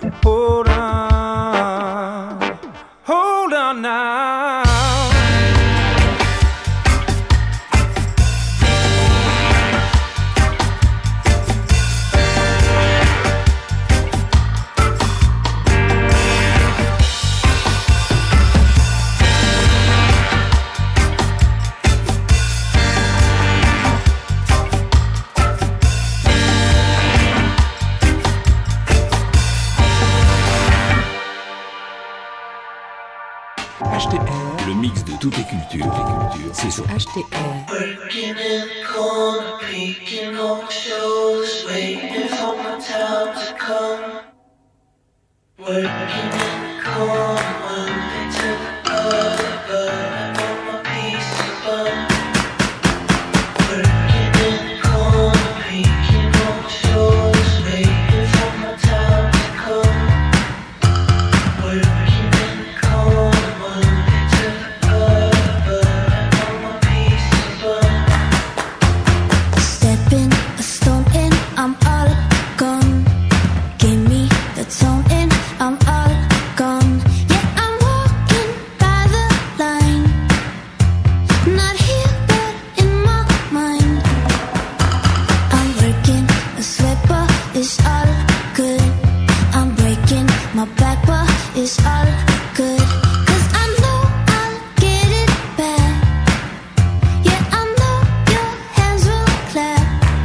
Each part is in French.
hold on now. HTR, le mix de toutes les cultures, c'est sur HTR. Working in the corner, peeking on my shoulders, waiting for my time to come. Working in the corner, one day to the other, but I want my piece of bun. Working in the corner, peeking on my shoulders, waiting for my time to come. Working in the corner. I'm all gone. Give me the tone and I'm all gone. Yeah, I'm walking by the line. Not here but in my mind. I'm working a sweat but it's all good. I'm breaking my back but it's all good. Cause I know I'll get it back. Yeah, I know your hands will clap.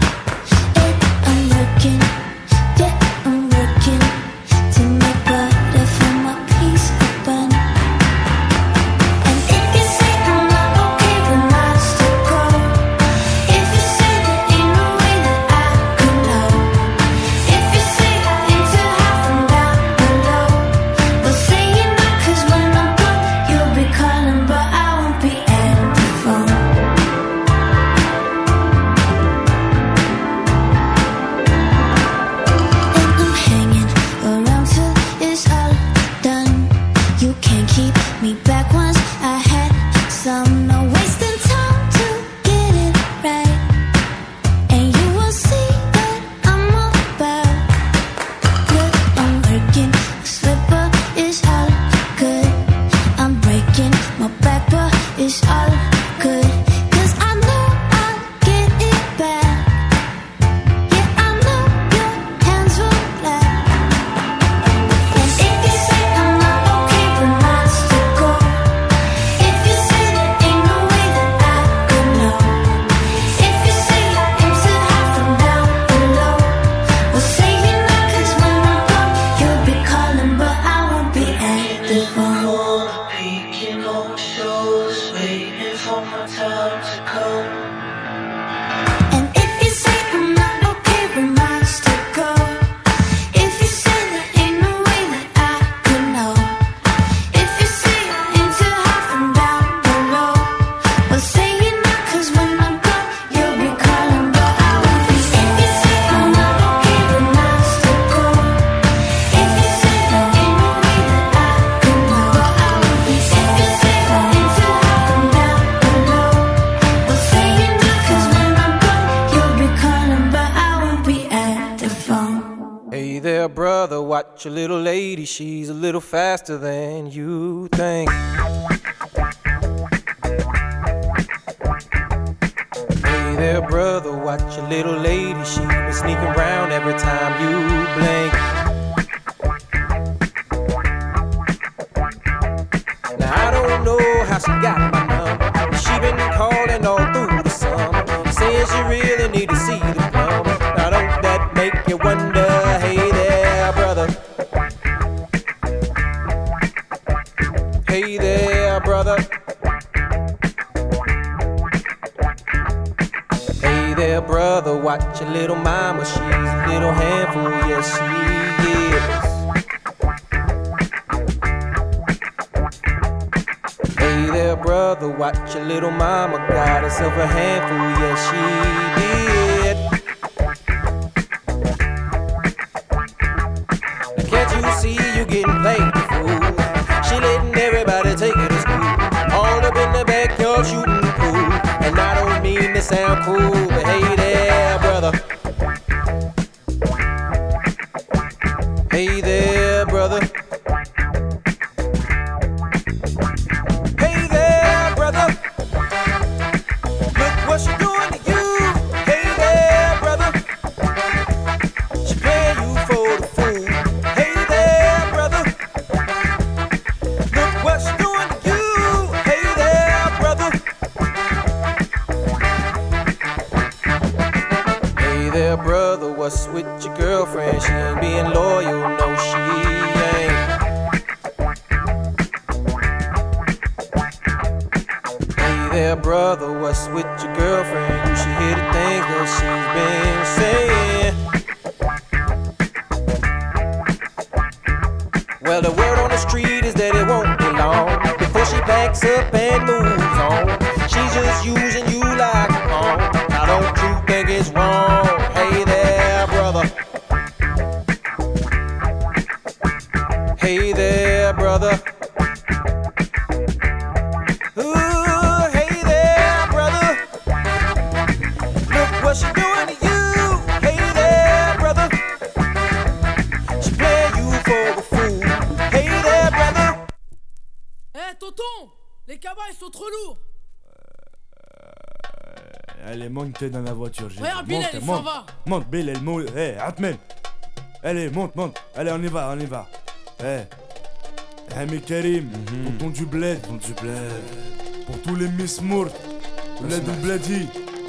Watch a little lady, she's a little faster than you think. Hey there, brother, watch a little lady, she be sneaking around every time you blink. Now I don't know how she got my number, but she been calling all through the summer, saying she really need to see the plumber. Now don't that make you wonder, hey there, brother. Hey there, brother. Hey there, brother, watch your little mama, she's a little handful, yes she is. Hey there, brother, watch your little mama, got herself a handful, yes she did. Now can't you see you getting played the fool? She letting everybody take her to school, all up in the backyard shooting pool. And I don't mean to sound cool, but hey there, brother. Hey there, there, brother, what's with your girlfriend? You should hear the things that she's been saying. Well, the word on the street is that it won't be long before she packs up and moves on. She's just using you like a pawn. Now don't you think it's wrong? Hey there, brother. Hey there, brother. Ooh, hey there, brother. Look what she doing to you. Hey there, brother. She playing you for a fool. Hey there, brother. Eh, tonton, les cabas ils sont trop lourds. Allez, monte dans la voiture. Regarde, Bilal, il s'en va. Monte, Bilal, monte. Hé, Atmen. Allez, monte. Allez, on y va. Hé. Hami Karim, tonton du bled. Pour tous les Miss Mourt. Bled ou Bledi.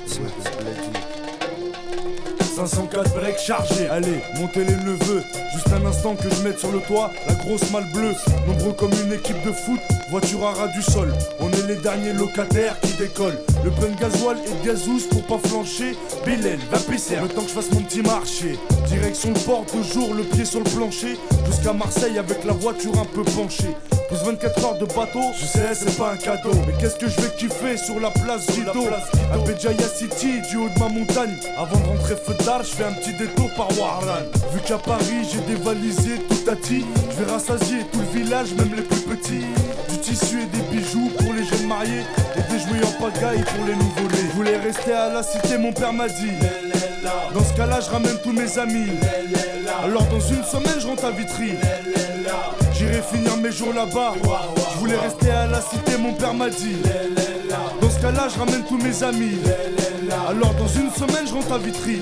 504 breaks chargés. Allez, montez les neveux. Juste un instant que je mette sur le toit la grosse malle bleue. Nombreux comme une équipe de foot, voiture à ras du sol. On est les derniers locataires qui décollent. Le plein de gasoil et de gazous pour pas flancher. Bilal, va pisser, le temps que je fasse mon petit marché. Direction le port, toujours le pied sur le plancher. Jusqu'à Marseille avec la voiture un peu penchée. Plus 24 heures de bateau, je sais c'est pas un cadeau. Mais qu'est-ce que je vais kiffer sur la place Guido. À Béjaïa City, du haut de ma montagne. Avant de rentrer feu d'art, je fais un petit détour par Warlan. Vu qu'à Paris j'ai dévalisé tout tati, je vais rassasier tout le village, même les plus petits. Du tissu et des bijoux pour les jeunes mariés, et des jouets en pagaille pour les nouveau-nés. Je voulais rester à la cité, mon père m'a dit. Dans ce cas là je ramène tous mes amis. Alors dans une semaine je rentre à Vitry. J'irai finir mes jours là-bas. Je voulais rester à la cité, mon père m'a dit. Dans ce cas-là, je ramène tous mes amis. Alors dans une semaine, je rentre à Vitry.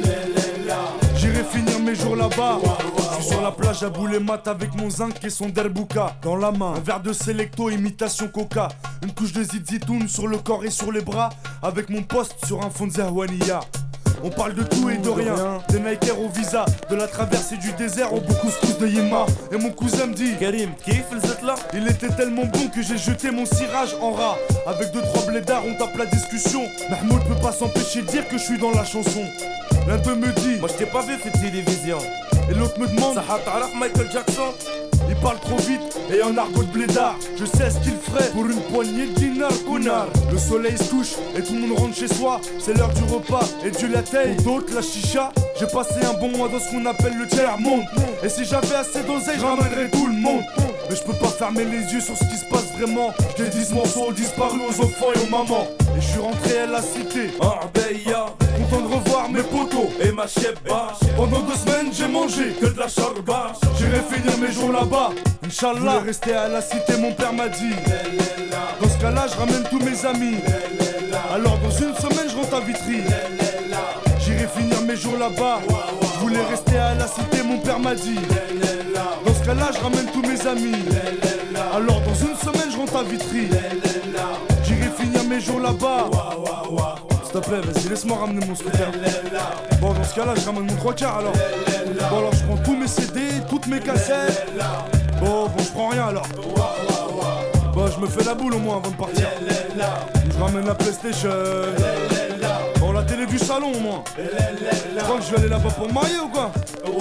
J'irai finir mes jours là-bas. Je suis sur la plage à Boulemat avec mon zinc et son derbouka dans la main. Un verre de Selecto, imitation coca. Une couche de zizitoun sur le corps et sur les bras. Avec mon poste sur un fond de Zahouania. On parle de tout et de rien, des Nikers au visa, de la traversée du désert au beau couscous de Yema. Et mon cousin me dit Karim, kiff le là. Il était tellement bon que j'ai jeté mon cirage en rat. Avec 2-3 blédards on tape la discussion. Mahmoud peut pas s'empêcher de dire que je suis dans la chanson. L'un d'eux me dit moi je t'ai pas vu fait télévision. Et l'autre me demande ça t'arraf Michael Jackson. Il parle trop vite et en argot de blédard. Je sais ce qu'il ferait pour une poignée de dinars connard. Le soleil se couche et tout le monde rentre chez soi. C'est l'heure du repas et Dieu la taille. Pour d'autres la chicha. J'ai passé un bon mois dans ce qu'on appelle le tiers-monde. Et si j'avais assez d'oseille je ramènerais tout le monde. Mais je peux pas fermer les yeux sur ce qui se passe vraiment. Je dédie ce morceau aux disparus, aux enfants et aux mamans. Et je suis rentré à la cité Arbeya, content de revoir mes potos et ma chebba. Pendant 2 semaines j'ai mangé que de la charba. J'irai finir mes jours là-bas, Inch'Allah. Je voulais rester à la cité, mon père m'a dit. Dans ce cas-là je ramène tous mes amis. Alors dans une semaine je rentre à Vitry. J'irai finir mes jours là-bas. Je voulais rester à la cité, mon père m'a dit. Dans ce cas-là je ramène tous mes amis. Alors dans une semaine je rentre à Vitry. J'irai finir mes jours là-bas. S'il te plaît, vas-y, laisse-moi ramener mon scooter. Bon, dans ce cas-là, je ramène mon 3 quarts alors. Bon, alors je prends tous mes CD, toutes mes cassettes. Bon, je prends rien alors. Bon, je me fais la boule au moins avant de partir. Je ramène la PlayStation. Bon, la télé du salon au moins. Tu crois que je vais aller là-bas pour me marier ou quoi?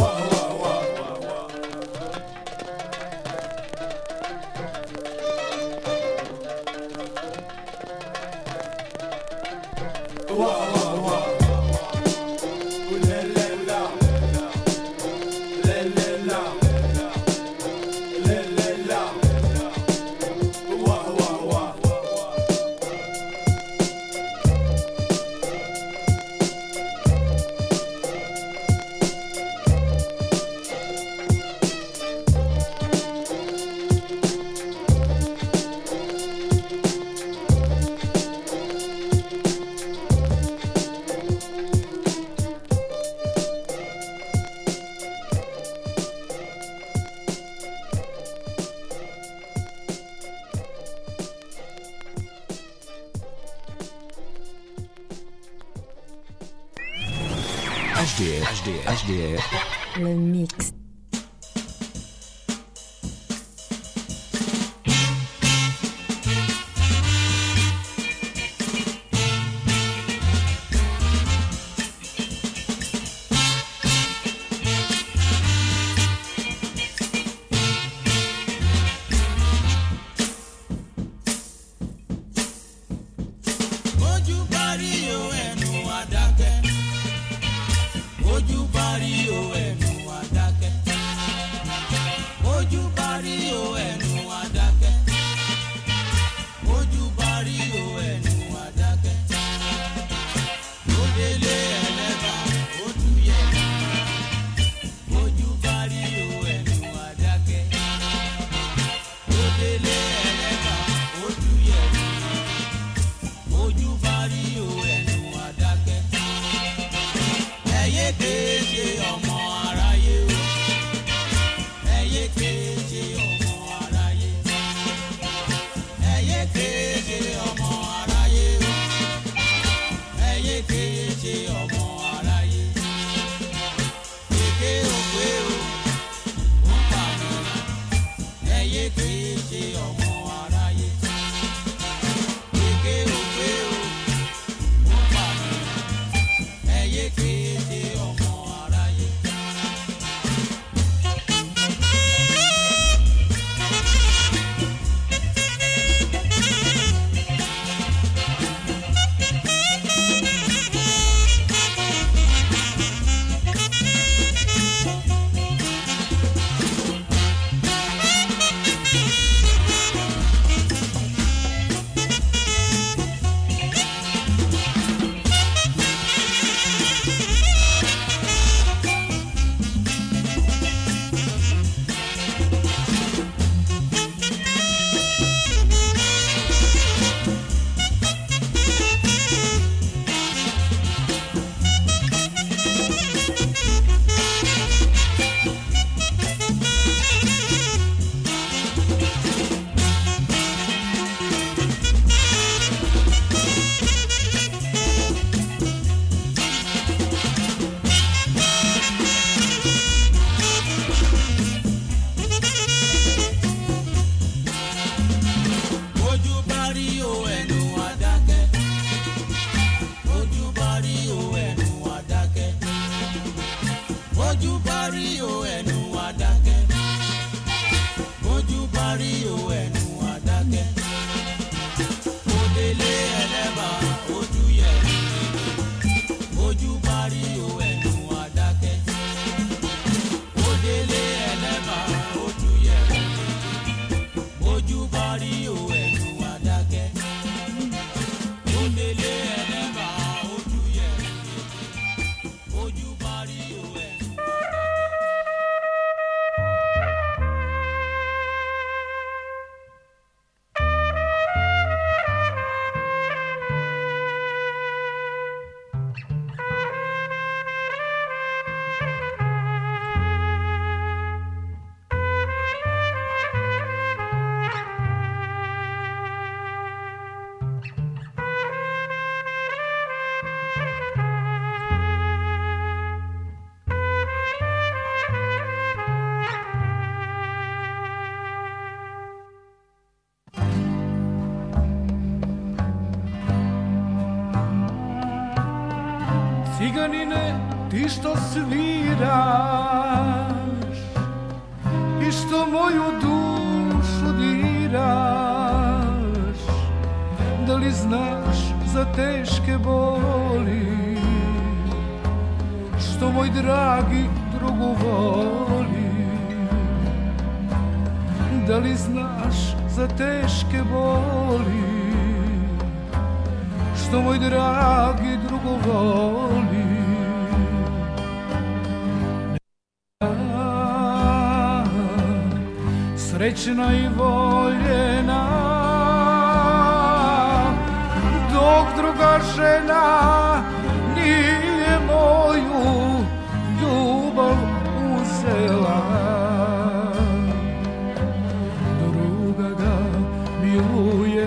HDR. Le mix. parí o ẹnu àdákẹ́. Òdèlé ẹlẹ́bà ojú yẹ̀ ojú parí o ẹnu àdákẹ́. Òdèlé ẹlẹ́bà ojú yẹ̀ ojú parí o ẹnu àdákẹ́. Òdèlé ẹlẹ́bà ojú yẹ̀ ojú parí o ẹnu àdákẹ́. Ciganine, ti što sviraš i što moju dušu diraš, da li znaš za teške boli što moj dragi drugu voli? Da li znaš za teške boli što moj dragi drugo voli? Srećna i voljena, dok druga žena nije moju ljubav uzela. Druga ga miluje,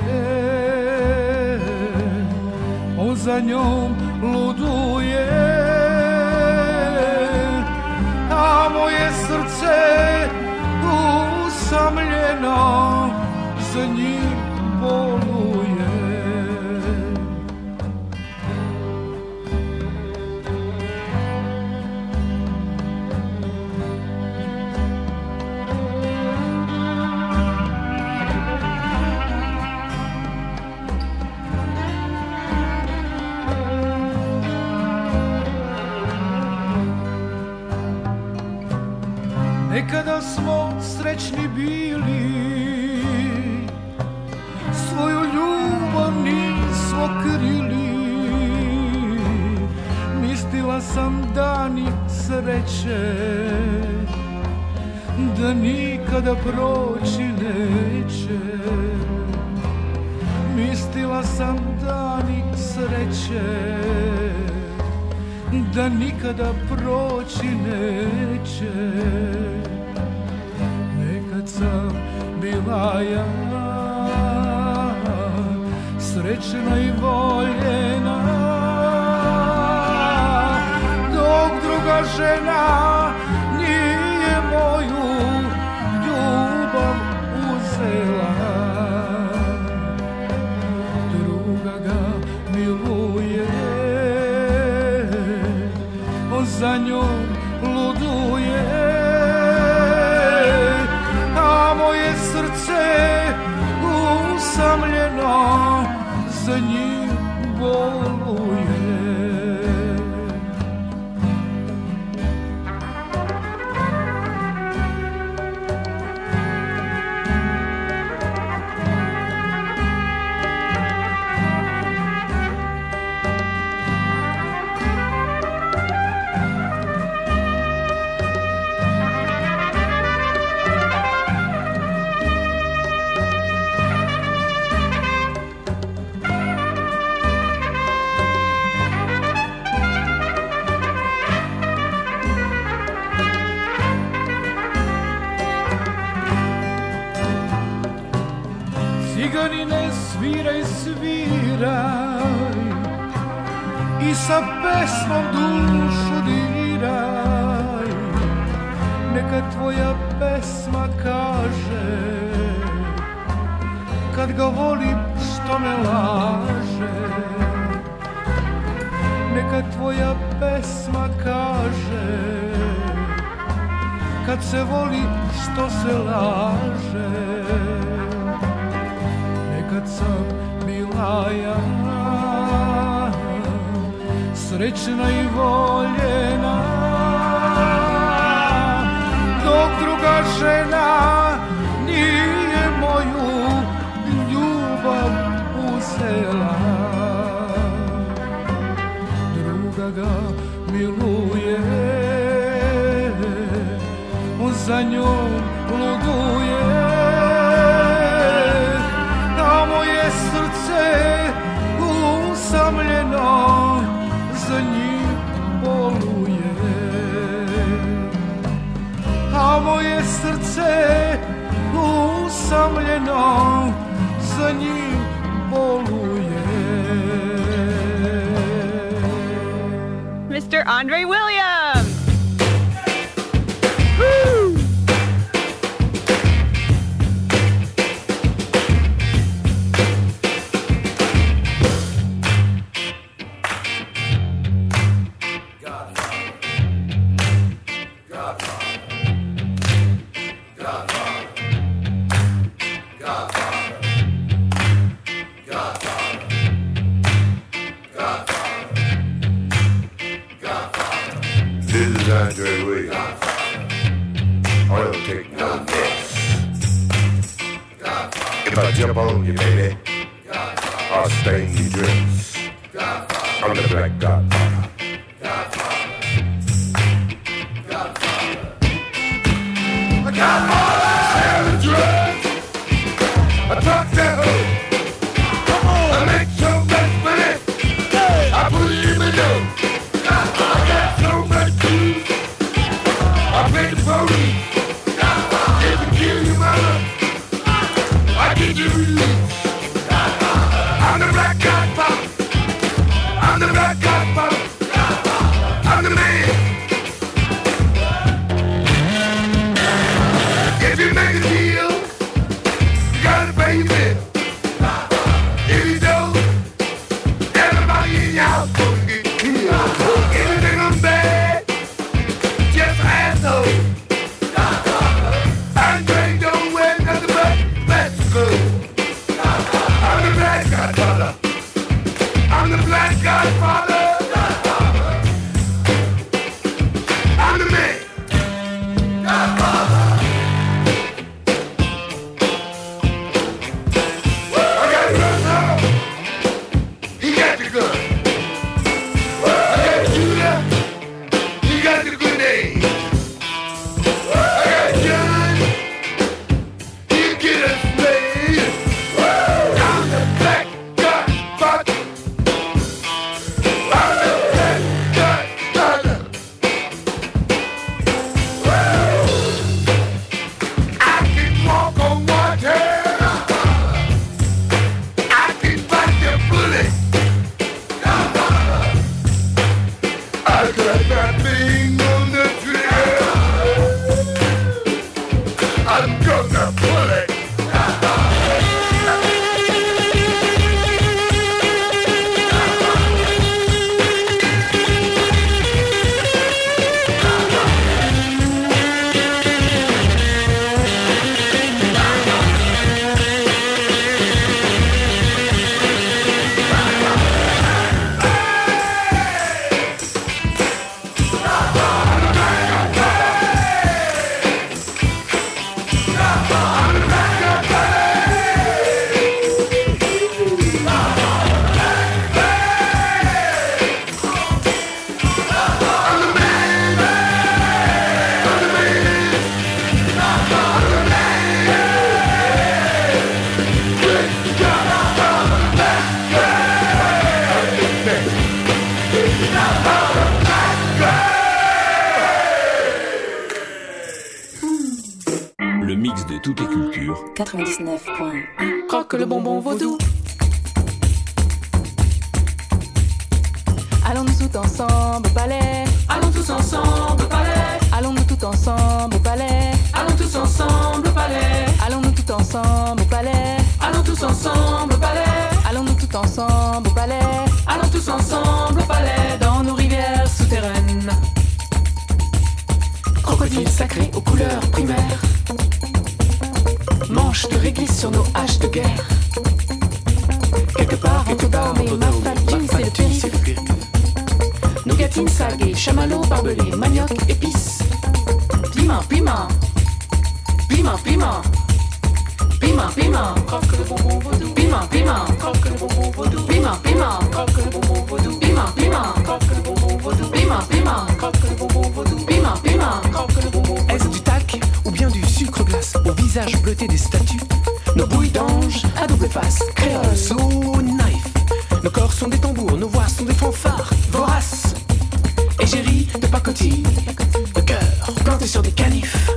on za njom luduje, a moje srce usamljeno za njim boluje. Nekada smo srećni bili, svoju ljubav nismo krili. Mislila sam dani sreće da nikada proći neće. Mislila sam dani sreće da nikada proći neće. Nekad sam bila ja srećna i voljena, dok druga žena nije moju ljubav uzela. Druga ga miluje, on za njom luduje, a moje srce usamljeno za njim boluje. Ciganine, sviraj, sviraj i sa pesmom dušu diraj. Neka tvoja pesma kaže kad ga volim što me laže. Neka tvoja pesma kaže kad se voli što se laže. srećna i voljena, dok druga žena nije moju ljubav uzela. Druga ga miluje, on za njom luduje, a moje srce usamljeno za njim boluje. A moje srce usamljeno za njim boluje. Mr. Andre Williams. Woo! Andre Williams. I don't take no mess. If I jump on you, baby, I'll stain your dress. I'm the Black Godfather. I got all I sell the drugs. I talk that hoe. I make so much money. I put it in my nose. I got so much food. I pay the police. If you kill your mother, I get you released. I'm the Black Godfather. I'm the Black Godfather. I'm the man. If you make a deal, you gotta pay your bill. If you don't, everybody in your house gonna get killed. Anything I'm bad, just an asshole. Andre don't wear nothing but Mexico. I'm the Black Godfather. I'm the Black Godfather. I'm the man. Godfather. I got the gun. He got the gun. I got the shooter. He got the grenade. I got John. He get us made. I'm the Black Godfather. I'm the Black Godfather. I can walk on water. I can fight the bullet. I got my thing on the trigger. I'm gonna pull it. Le mix de toutes les cultures. 99.1. Croque le bonbon vaudou. Allons-nous tout ensemble au palais. Allons tous ensemble au palais. Allons-nous tout ensemble au palais. Allons tous ensemble au palais. Allons-nous tout ensemble au palais. Allons tous ensemble au palais. Allons-nous tout ensemble au palais. Allons tous ensemble au palais. Dans nos rivières souterraines. Crocodiles sacrés aux couleurs primaires. Manches de réglisse sur nos haches de guerre. Quelque part, mais ma fatigue, c'est le périph'. Aguatine, sagué, chamallow, barbelé, manioc, épices. Piment, piment. Piment, piment. Piment, piment. Croque le bonbon vaudou. Piment, piment. Croque le bonbon vaudou. Piment, piment. Croque le bonbon vaudou. Piment, piment. Croque le bonbon vaudou. Piment, piment. Croque le bonbon vaudou. Piment, piment. Croque le bonbon vaudou. Est-ce du talc ou bien du sucre glace au visage bleuté des statues? Nos bouilles d'ange à double face, créole, slow knife. Nos corps sont des tambours, nos voix sont des fanfares voraces. Égérie de pacotille, le cœur planté sur des canifs.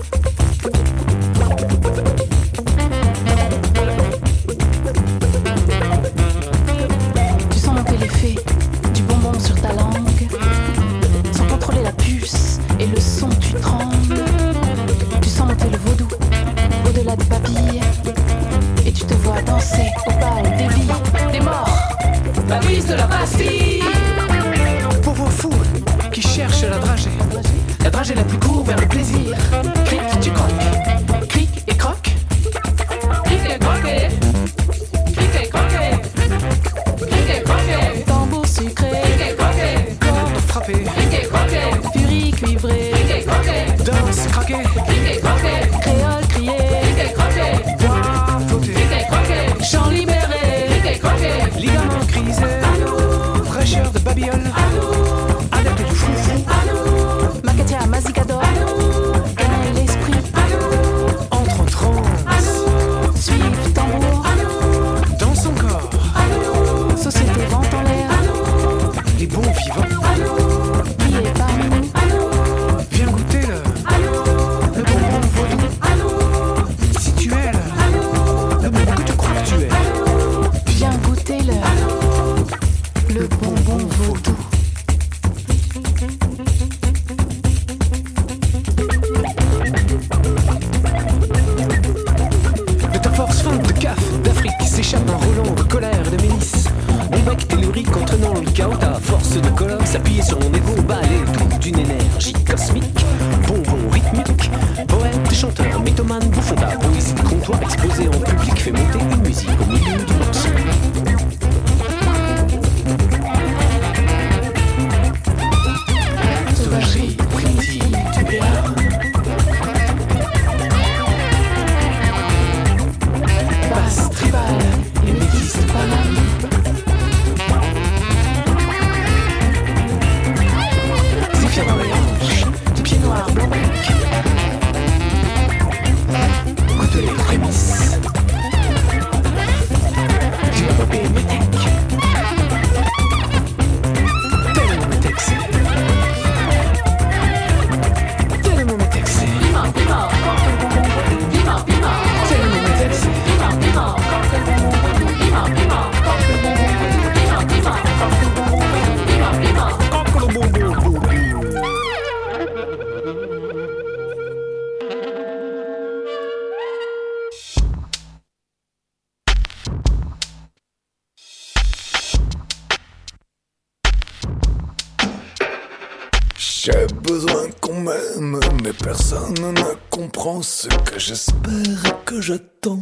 Tu sens monter l'effet du bonbon sur ta langue. Sans contrôler la puce et le son, tu trembles. Tu sens monter le vaudou au-delà des papilles. Et tu te vois danser au bal des vies, des morts. La brise de la Bastille. Pour vos fous qui cherchent la dragée la plus courte vers le plaisir. Cric, tu croques, cric et croque. Cric et croqué, cric et croqué, cric et croqué. Tambour sucré, cric et croqué. Cordes frappées, cric et croqué. Furie cuivrée, cric et croqué. Danse craquée, cric et croqué. Créole crié, cric et croqué. Bois flotté, cric et croqué. Chant libéré, cric et croqué. Ligaments crisés, fraîcheur de babiole, adepte du foufou, Macatia, mazicador, gagne l'esprit, entre en transe, suive tambour, dans son corps, société vente en l'air, les bons vivants, briller parmi nous, viens goûter le bonbon vaudou, si tu es le bonbon que tu crois que tu es, viens goûter le bonbon vaudou. De ta force feinte de caf d'Afrique s'échappe un roulant de colère et de mélis. Mon bec tellurique entraînant le chaos à force de colosse appuyé sur mon égo balai tout d'une énergie cosmique. Bonbon rythmique, poète, chanteur, mythomane, bouffon d'art, poésie de comptoir exposé en public fait monter une musique au milieu du morceau. Sauvagerie primitive du béarn. Basse tribale et métisse de Paname. Zéphyr dans les hanches, Du pied noir blanc bec. goûte les prémices. Du bébé métèque. Tellement métexé. Tellement métexé. Piment, piment, croque le bonbon vaudou. Piment, piment, Tellement métexé. piment, piment, croque le bonbon vaudou. Piment, piment, croque le bonbon vaudou. Piment, piment, croque le bonbon vaudou. Piment, piment. Croque le bonbon vaudou. J'ai besoin qu'on m'aime, mais personne ne comprend ce que j'espère et que j'attends.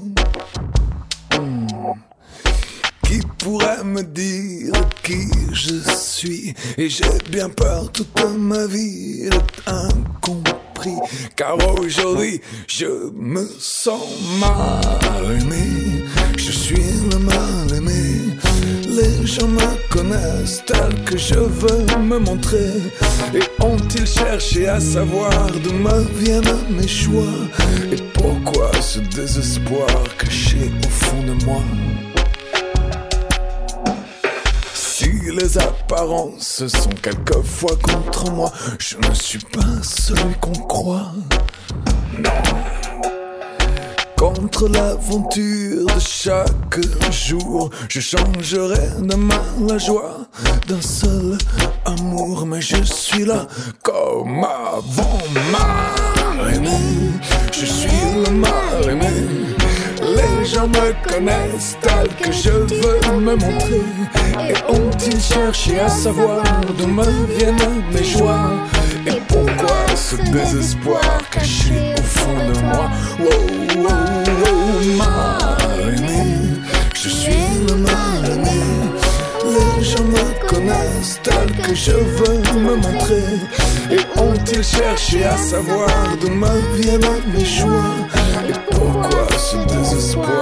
Qui pourrait me dire qui je suis? Et j'ai bien peur toute ma vie d'être incompris. Car aujourd'hui je me sens mal aimé. Je suis le mal aimé. Les gens me connaissent tel que je veux me montrer. Et ont-ils cherché à savoir d'où me viennent mes choix? Et pourquoi ce désespoir caché au fond de moi? Si les apparences sont quelquefois contre moi, je ne suis pas celui qu'on croit. Non. Contre l'aventure de chaque jour, je changerai demain la joie d'un seul amour. Mais je suis là comme avant, mal aimé. Je suis le mal aimé. Les gens me connaissent tel que je veux me montrer. Et ont-ils cherché à savoir d'où me viennent mes joies? Et pourquoi ce désespoir caché au fond de moi? Wow, wow, wow, mal aimé. Je suis le mal aimé. Les gens me connaissent tel que je veux me seul chercher à savoir de ma vie et de mes choix. Et pourquoi ce désespoir?